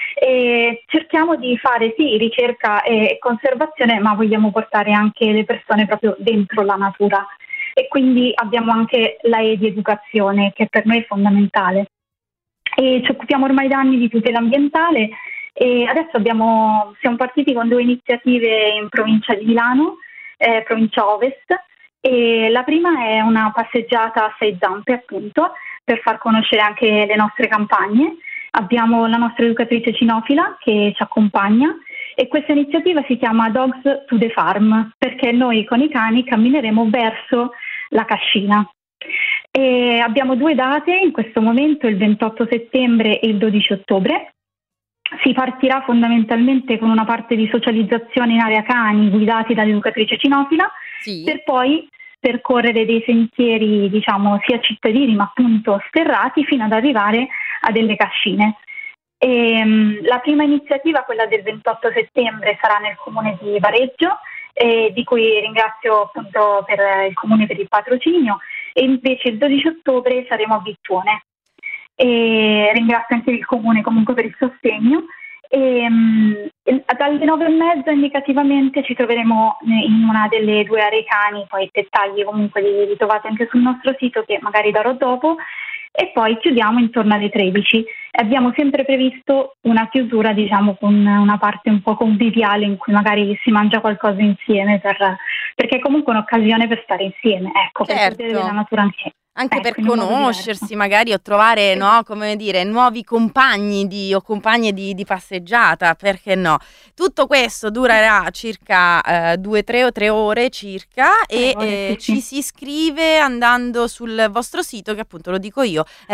e cerchiamo di fare sì ricerca e conservazione, ma vogliamo portare anche le persone proprio dentro la natura, e quindi abbiamo anche la E di educazione, che per noi è fondamentale, e ci occupiamo ormai da anni di tutela ambientale, e adesso siamo partiti con 2 iniziative in provincia di Milano, provincia Ovest, e la prima è una passeggiata a 6 zampe, appunto, per far conoscere anche le nostre campagne. Abbiamo la nostra educatrice cinofila che ci accompagna, e questa iniziativa si chiama Dogs to the Farm, perché noi con i cani cammineremo verso la cascina. E abbiamo 2 date in questo momento, il 28 settembre e il 12 ottobre. Si partirà fondamentalmente con una parte di socializzazione in area cani guidati dall'educatrice cinofila, sì, per poi percorrere dei sentieri, diciamo, sia cittadini ma appunto sterrati, fino ad arrivare a delle cascine. La prima iniziativa, quella del 28 settembre, sarà nel comune di Vareggio, di cui ringrazio appunto per il comune per il patrocinio, e invece il 12 ottobre saremo a Vittuone. E ringrazio anche il comune comunque per il sostegno. Dalle 9:30 indicativamente ci troveremo in una delle 2 aree cani, poi i dettagli comunque li trovate anche sul nostro sito, che magari darò dopo, e poi chiudiamo intorno alle 13. Abbiamo sempre previsto una chiusura, diciamo, con una parte un po' conviviale in cui magari si mangia qualcosa insieme, perché è comunque un'occasione per stare insieme, ecco, certo, per vedere la natura anche per conoscersi magari, o trovare, no, come dire, nuovi compagni o compagne di passeggiata, perché no? Tutto questo durerà circa 2-3 o 3 ore circa, e ci si iscrive andando sul vostro sito, che appunto lo dico io, è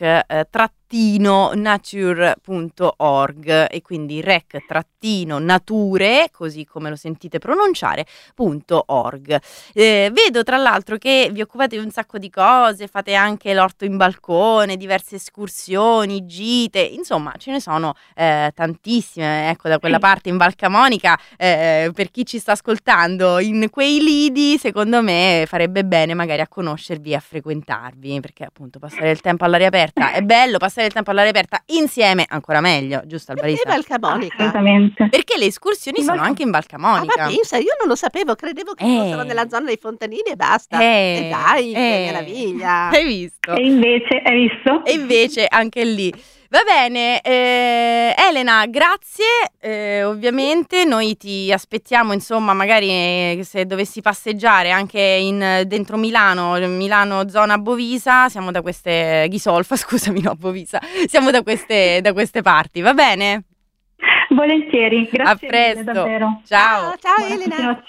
rec-nature.org, e quindi rec-nature, così come lo sentite pronunciare, .org. Vedo tra l'altro che vi occupate di un sacco di cose, fate anche l'orto in balcone, diverse escursioni, gite, insomma ce ne sono tantissime, ecco, da quella parte in Val Camonica, per chi ci sta ascoltando in quei lidi, secondo me farebbe bene magari a conoscervi e a frequentarvi, perché appunto passare il tempo all'aria aperta è bello, passare il tempo all'aria aperta insieme ancora meglio, giusto Albalisa? Perché Val Camonica? Assolutamente. Perché le escursioni sono anche in Val Camonica. Ma pensa, io non lo sapevo, credevo che fossero nella zona dei Fontanini e basta. E dai, che meraviglia. Hai visto? E invece, hai visto? E invece anche lì. Va bene, Elena, grazie, ovviamente noi ti aspettiamo, insomma, magari se dovessi passeggiare anche dentro Milano zona Bovisa, siamo da queste, Ghisolfa, scusami, no, Bovisa, siamo da queste parti, va bene? Volentieri, grazie. A presto, mille, davvero. Ciao. Ciao Elena,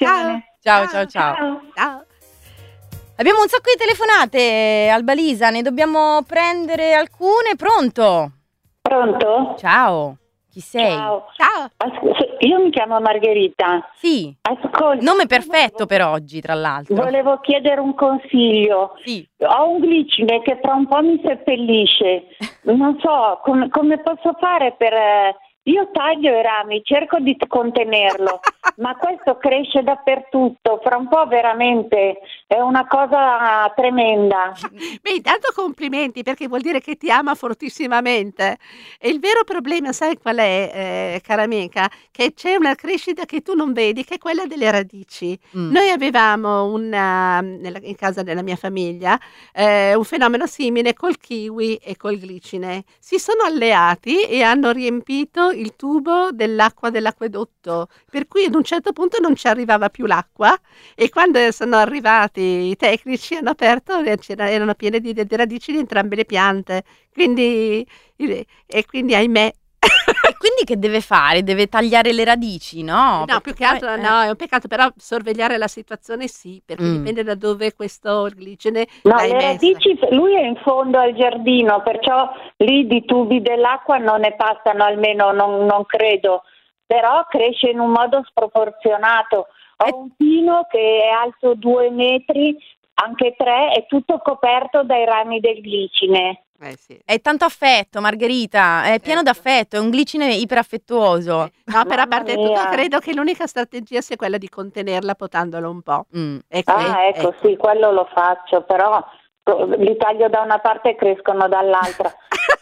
Ciao. Abbiamo un sacco di telefonate, Albalisa, ne dobbiamo prendere alcune. Pronto? Pronto? Ciao, chi sei? Ciao. Io mi chiamo Margherita. Sì. Ascolta. Nome perfetto per oggi, tra l'altro. Volevo chiedere un consiglio. Sì. Ho un glicine che tra un po' mi seppellisce. Non so come posso fare per... Io taglio i rami, cerco di contenerlo, ma questo cresce dappertutto, fra un po' veramente è una cosa tremenda. Beh, intanto complimenti, perché vuol dire che ti ama fortissimamente. E il vero problema, sai qual è, cara amica? Che c'è una crescita che tu non vedi, che è quella delle radici. Noi avevamo in casa della mia famiglia un fenomeno simile col kiwi e col glicine. Si sono alleati e hanno riempito il tubo dell'acqua dell'acquedotto, per cui ad un certo punto non ci arrivava più l'acqua, e quando sono arrivati i tecnici hanno aperto, erano piene di radici di entrambe le piante, quindi ahimè. E quindi che deve fare? Deve tagliare le radici, no? No, più che altro no, è un peccato, però sorvegliare la situazione sì, perché dipende da dove questo glicine l'hai le radici, lui è in fondo al giardino, perciò lì di tubi dell'acqua non ne passano, almeno non credo, però cresce in un modo sproporzionato. Ho un pino che è alto 2 metri, anche 3, è tutto coperto dai rami del glicine. Sì. È tanto affetto, Margherita, è pieno d'affetto, è un glicine iperaffettuoso. No, però a parte tutto credo che l'unica strategia sia quella di contenerla potandolo un po'. Ecco, sì, quello lo faccio, però li taglio da una parte e crescono dall'altra.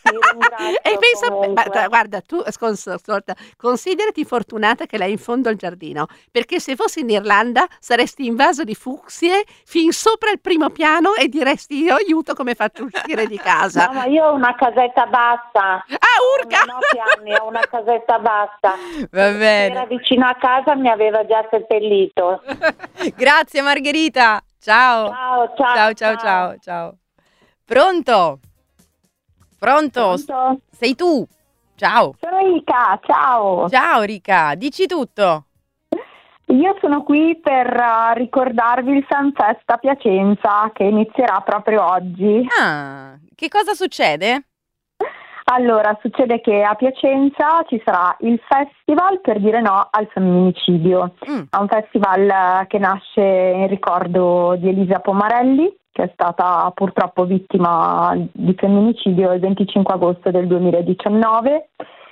E pensa, guarda, tu ascolta, considerati fortunata che lei in fondo al giardino, perché se fossi in Irlanda saresti invaso di fucsie fin sopra il primo piano e diresti io aiuto come faccio uscire di casa. No, ma io ho una casetta bassa. Urca! Non ho piani, ho una casetta bassa. Va bene. Era vicino a casa, mi aveva già seppellito. Grazie Margherita. Ciao. Ciao. Pronto? Sei tu? Ciao. Sono Rica, ciao. Ciao Rica, dici tutto. Io sono qui per ricordarvi il FanFest a Piacenza che inizierà proprio oggi. Che cosa succede? Allora, succede che a Piacenza ci sarà il festival per dire no al femminicidio. È un festival che nasce in ricordo di Elisa Pomarelli, che è stata purtroppo vittima di femminicidio il 25 agosto del 2019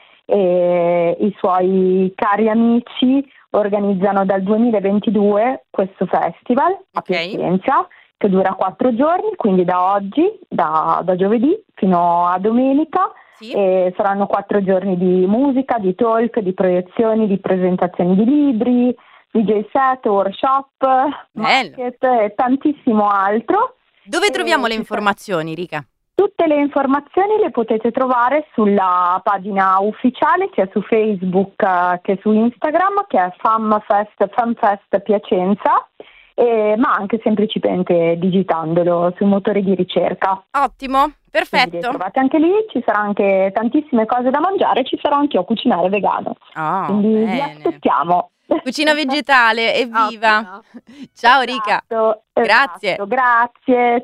e i suoi cari amici organizzano dal 2022 questo festival a Piacenza che dura 4 giorni, quindi da oggi, da giovedì fino a domenica. Sì. E saranno 4 giorni di musica, di talk, di proiezioni, di presentazioni di libri, DJ set, workshop, market e tantissimo altro. Dove troviamo le informazioni, Rica? Tutte le informazioni le potete trovare sulla pagina ufficiale sia su Facebook che su Instagram, che è FanFest Piacenza, ma anche semplicemente digitandolo sui motori di ricerca. Ottimo, perfetto. Quindi trovate anche lì, ci sarà anche tantissime cose da mangiare, ci sarò anche io a cucinare vegano. Quindi bene. Vi aspettiamo. Cucina vegetale, evviva! Ciao Rica. Grazie. Grazie.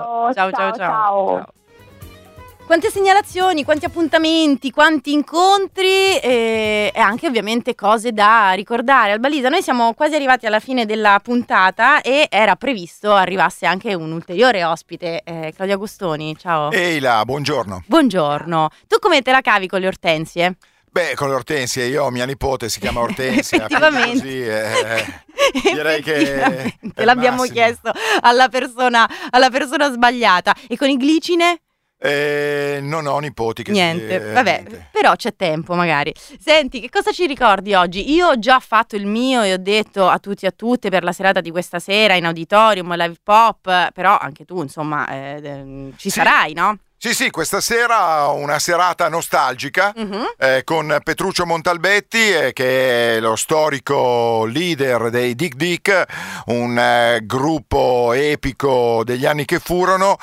Ciao. Quante segnalazioni, quanti appuntamenti, quanti incontri e anche ovviamente cose da ricordare. Albalisa, noi siamo quasi arrivati alla fine della puntata e era previsto arrivasse anche un ulteriore ospite, Claudio Agostoni, ciao. Ehi là, buongiorno. Buongiorno. Tu come te la cavi con le ortensie? Beh, con le ortensie, io ho mia nipote, si chiama Ortensia. Effettivamente. Così, direi che l'abbiamo chiesto alla persona sbagliata. E con i glicine? Non ho nipoti che niente, vabbè, però c'è tempo magari. Senti, che cosa ci ricordi oggi? Io ho già fatto il mio e ho detto a tutti e a tutte per la serata di questa sera in auditorium, live pop, però anche tu insomma ci sarai, no? Sì, questa sera una serata nostalgica con Petruccio Montalbetti, che è lo storico leader dei Dick Dick, un gruppo epico degli anni che furono.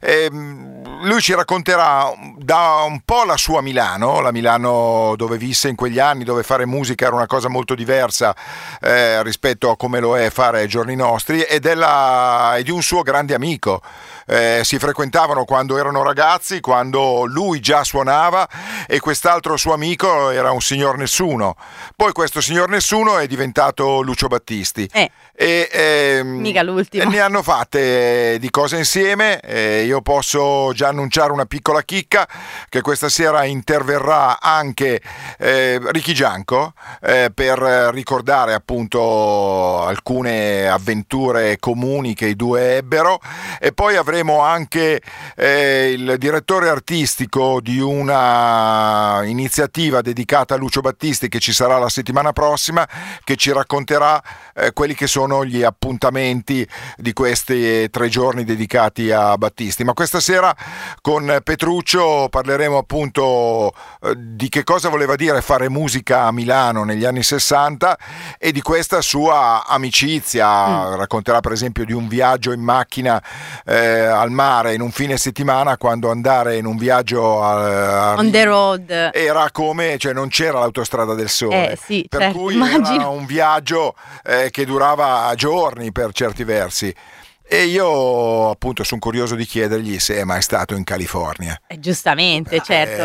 Lui ci racconterà da un po' la sua Milano, la Milano dove visse in quegli anni, dove fare musica era una cosa molto diversa rispetto a come lo è fare ai giorni nostri, e di un suo grande amico. Si frequentavano quando erano ragazzi, quando lui già suonava e quest'altro suo amico era un signor nessuno. Poi questo signor nessuno è diventato Lucio Battisti. Mica l'ultimo. Ne hanno fatte di cose insieme. Io posso già annunciare una piccola chicca, che questa sera interverrà anche Ricky Gianco per ricordare appunto alcune avventure comuni che i due ebbero, e poi avremo anche il direttore artistico di una iniziativa dedicata a Lucio Battisti che ci sarà la settimana prossima, che ci racconterà quelli che sono gli appuntamenti di questi 3 giorni dedicati a Battisti. Ma questa sera con Petruccio parleremo appunto di che cosa voleva dire fare musica a Milano negli anni 60 e di questa sua amicizia. Racconterà per esempio di un viaggio in macchina al mare in un fine settimana, quando andare in un viaggio on the road era come, cioè non c'era l'autostrada del sole, sì, per certo, cui immagino. Era un viaggio che durava giorni per certi versi. E io appunto sono curioso di chiedergli se è mai stato in California. Giustamente, certo.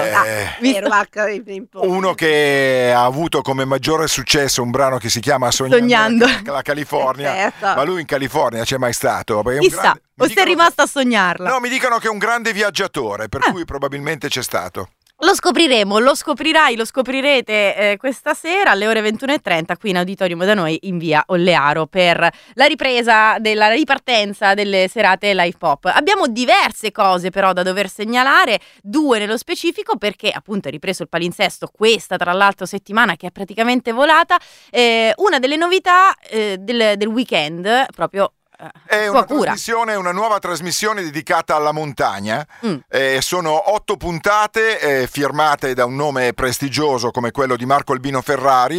Uno che ha avuto come maggiore successo un brano che si chiama Sognando la California, certo. Ma lui in California c'è mai stato? Chissà, o sei rimasto a sognarla. No, mi dicono che è un grande viaggiatore, per cui probabilmente c'è stato. Lo scopriremo, lo scoprirete questa sera alle ore 21:30 qui in auditorium da noi in via Ollearo per la ripresa della ripartenza delle serate live pop. Abbiamo diverse cose però da dover segnalare, 2 nello specifico perché appunto è ripreso il palinsesto questa tra l'altro settimana che è praticamente volata. Una delle novità del weekend proprio è una nuova trasmissione dedicata alla montagna. Sono 8 puntate firmate da un nome prestigioso come quello di Marco Albino Ferrari,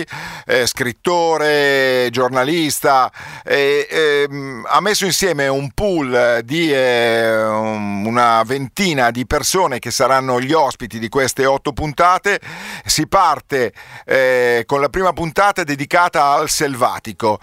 scrittore, giornalista, ha messo insieme un pool di una ventina di persone che saranno gli ospiti di queste 8 puntate. Si parte con la prima puntata dedicata al selvatico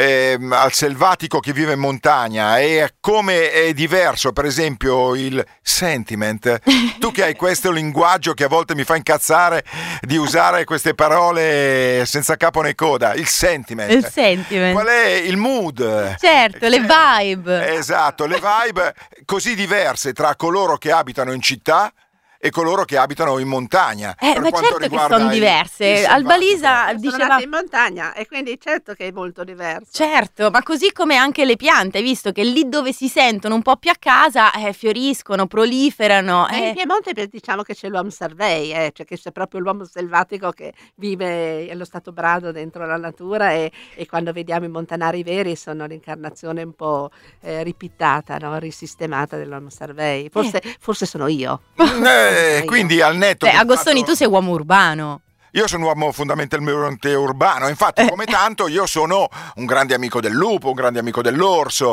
che vive in montagna e come è diverso per esempio il sentiment. Tu che hai questo linguaggio che a volte mi fa incazzare di usare queste parole senza capo né coda, il sentiment. Qual è il mood? Certo, le vibe. Esatto, le vibe così diverse tra coloro che abitano in città e coloro che abitano in montagna. Ma certo che sono diverse. Albalisa diceva in montagna e quindi certo che è molto diverso. Certo, ma così come anche le piante, hai visto che lì dove si sentono un po' più a casa fioriscono, proliferano. In Piemonte diciamo che c'è l'uomo survey, cioè che c'è proprio l'uomo selvatico che vive allo stato brado dentro la natura e quando vediamo i montanari veri sono l'incarnazione un po' ripittata, no? Risistemata dell'uomo survey. Forse sono io. Quindi al netto Agostoni, tu sei uomo urbano. Io sono un uomo fondamentalmente urbano, infatti come tanto io sono un grande amico del lupo, un grande amico dell'orso,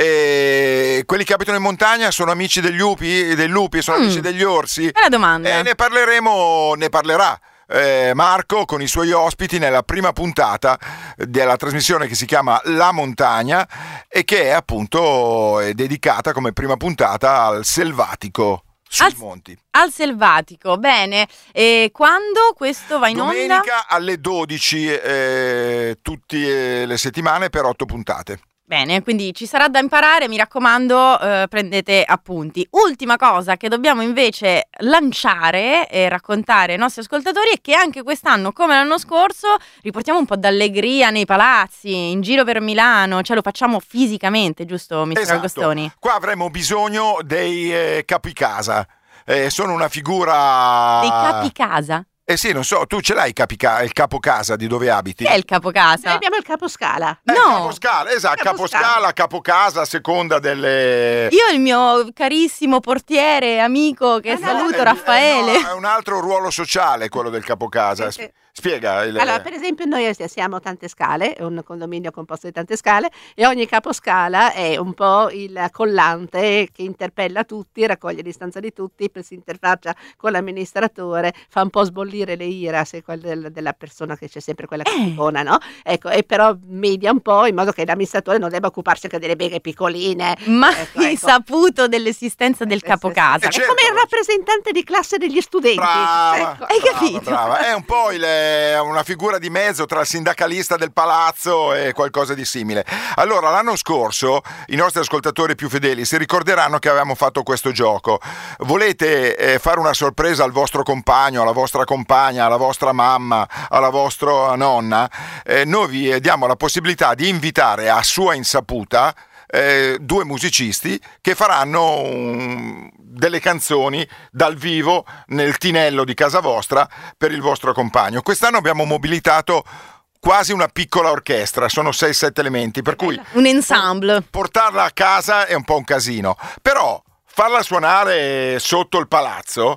e quelli che abitano in montagna sono amici degli lupi, sono amici degli orsi. È la domanda. E ne parlerà Marco con i suoi ospiti nella prima puntata della trasmissione che si chiama La Montagna e che è appunto dedicata come prima puntata al selvatico. Monti. Al selvatico, bene. E quando questo va in onda? Domenica alle 12 tutte le settimane per 8 puntate. Bene, quindi ci sarà da imparare, mi raccomando, prendete appunti. Ultima cosa che dobbiamo invece lanciare e raccontare ai nostri ascoltatori è che anche quest'anno, come l'anno scorso, riportiamo un po' d'allegria nei palazzi, in giro per Milano, cioè lo facciamo fisicamente, giusto, mister Agostoni? Qua avremo bisogno dei capicasa. Sono una figura... Dei capicasa? Sì, non so, tu ce l'hai il capocasa di dove abiti? Che è il capocasa? Noi abbiamo il caposcala. No! Caposcala, esatto, caposcala, capocasa, a seconda delle... Io il mio carissimo portiere, amico, che saluto, Raffaele. No, è un altro ruolo sociale quello del capocasa. Spiega. Allora, per esempio noi siamo Tante Scale, è un condominio composto di tante scale e ogni caposcala è un po' il collante che interpella tutti, raccoglie l'istanza di tutti, si interfaccia con l'amministratore, fa un po' sbollire le ira se della persona che c'è sempre quella capicona, no? Ecco, e però media un po' in modo che l'amministratore non debba occuparsi anche delle beghe piccoline. Ma hai saputo dell'esistenza del capocasa? È come il rappresentante di classe degli studenti. Brava, hai capito? Brava. È un po' una figura di mezzo tra il sindacalista del palazzo e qualcosa di simile. Allora, l'anno scorso i nostri ascoltatori più fedeli si ricorderanno che avevamo fatto questo gioco. Volete fare una sorpresa al vostro compagno, alla vostra compagna, alla vostra mamma, alla vostra nonna? Noi vi diamo la possibilità di invitare a sua insaputa 2 musicisti che faranno delle canzoni dal vivo nel tinello di casa vostra per il vostro compagno. Quest'anno abbiamo mobilitato quasi una piccola orchestra, sono 6-7 elementi, per cui un ensemble. Portarla a casa è un po' un casino, però farla suonare sotto il palazzo,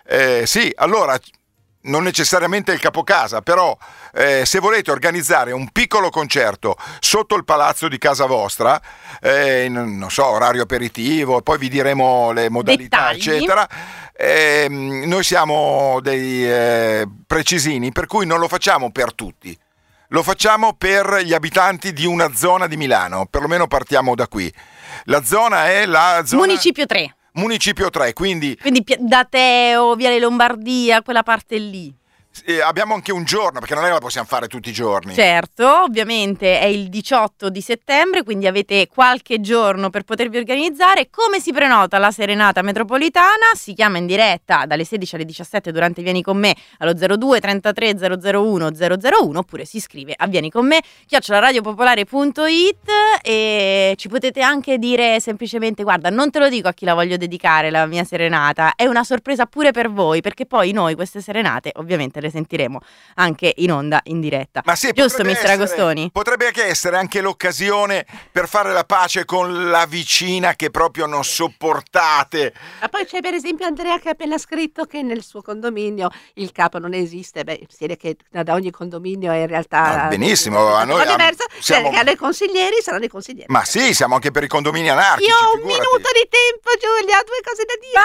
sì, allora non necessariamente il capocasa, però se volete organizzare un piccolo concerto sotto il palazzo di casa vostra, non so, orario aperitivo, poi vi diremo le modalità, dettagli, eccetera. Noi siamo dei precisini, per cui non lo facciamo per tutti. Lo facciamo per gli abitanti di una zona di Milano, perlomeno partiamo da qui. La zona è la zona... Municipio 3. Municipio 3, quindi da Teo, Viale Lombardia, quella parte lì. abbiamo anche un giorno, perché non è che la possiamo fare tutti i giorni. Certo, ovviamente è il 18 di settembre, quindi avete qualche giorno per potervi organizzare. Come si prenota la serenata metropolitana? Si chiama in diretta dalle 16 alle 17 durante Vieni con me allo 02 33 001 001, oppure si scrive a vieniconme@radiopopolare.it e ci potete anche dire semplicemente: guarda, non te lo dico a chi la voglio dedicare la mia serenata, è una sorpresa pure per voi, perché poi noi queste serenate ovviamente le sentiremo anche in onda in diretta. Ma sì, giusto, mister Agostoni? Potrebbe anche essere anche l'occasione per fare la pace con la vicina che proprio non sopportate. Ma poi c'è per esempio Andrea che ha appena scritto che nel suo condominio il capo non esiste. Beh, si vede che da ogni condominio è in realtà benissimo, a noi siamo... cioè, alle consiglieri saranno i consiglieri. Ma sì, siamo anche per i condomini anarchici. Io ho un minuto di tempo, Giulia, ho 2 cose da dire.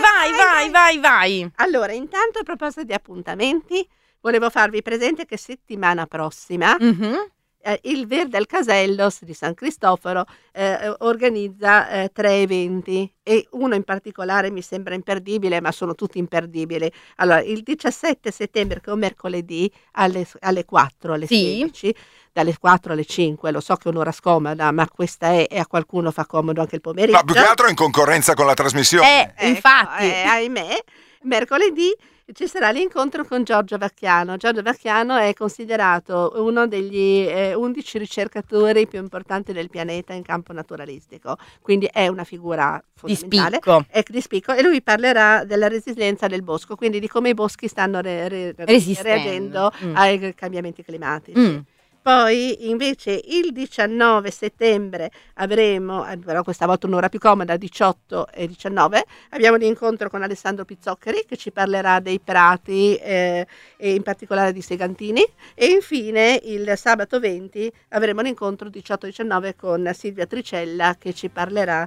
Vai. Allora, intanto a proposito di appuntamenti, volevo farvi presente che settimana prossima il Verde al Casello di San Cristoforo organizza 3 eventi, e uno in particolare mi sembra imperdibile, ma sono tutti imperdibili. Allora, il 17 settembre, che è un mercoledì, alle 4, alle 16, dalle 4 alle 5, lo so che è un'ora scomoda, ma questa è, e a qualcuno fa comodo anche il pomeriggio. Ma più che altro in concorrenza con la trasmissione. Infatti. Ahimè, mercoledì ci sarà l'incontro con Giorgio Vacchiano. Giorgio Vacchiano è considerato uno degli 11 ricercatori più importanti del pianeta in campo naturalistico, quindi è una figura fondamentale, di spicco, e lui parlerà della resilienza del bosco, quindi di come i boschi stanno reagendo ai cambiamenti climatici. Poi invece il 19 settembre avremo, però questa volta un'ora più comoda, 18 e 19, abbiamo l'incontro con Alessandro Pizzoccheri che ci parlerà dei prati e in particolare di Segantini, e infine il sabato 20 avremo l'incontro 18-19 con Silvia Tricella che ci parlerà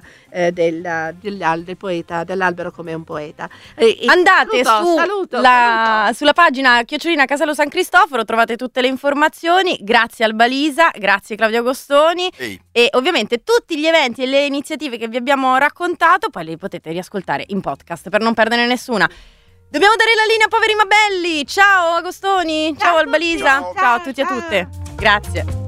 del poeta, dell'albero come un poeta. Andate sulla pagina @ Casello San Cristoforo, trovate tutte le informazioni. Grazie Albalisa, grazie Claudio Agostoni. E ovviamente tutti gli eventi e le iniziative che vi abbiamo raccontato poi li potete riascoltare in podcast per non perdere nessuna. Dobbiamo dare la linea, poveri ma belli. Ciao Agostoni, ciao Albalisa, ciao a tutti e a tutte. Grazie.